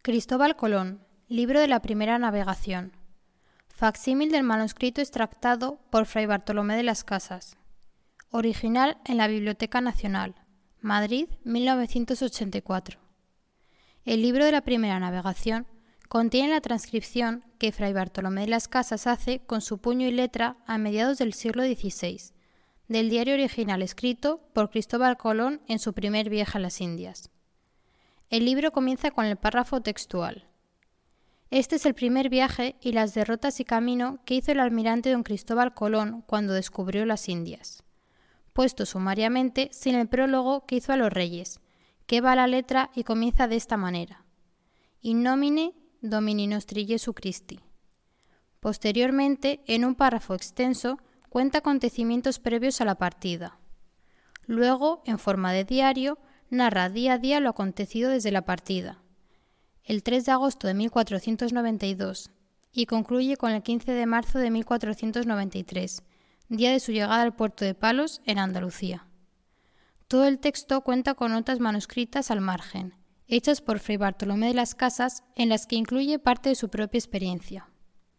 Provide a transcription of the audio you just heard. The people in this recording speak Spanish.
Cristóbal Colón, libro de la primera navegación. Facsímil del manuscrito extractado por Fray Bartolomé de las Casas. Original en la Biblioteca Nacional, Madrid, 1984. El libro de la primera navegación contiene la transcripción que Fray Bartolomé de las Casas hace con su puño y letra a mediados del siglo XVI, del diario original escrito por Cristóbal Colón en su primer viaje a las Indias. El libro comienza con el párrafo textual. Este es el primer viaje y las derrotas y camino que hizo el almirante don Cristóbal Colón cuando descubrió las Indias, puesto sumariamente sin el prólogo que hizo a los reyes, que va a la letra y comienza de esta manera: In nomine Domini nostri Jesu Christi. Posteriormente, en un párrafo extenso, cuenta acontecimientos previos a la partida. Luego, en forma de diario, narra día a día lo acontecido desde la partida, el 3 de agosto de 1492, y concluye con el 15 de marzo de 1493, día de su llegada al puerto de Palos, en Andalucía. Todo el texto cuenta con notas manuscritas al margen, hechas por Fray Bartolomé de las Casas, en las que incluye parte de su propia experiencia.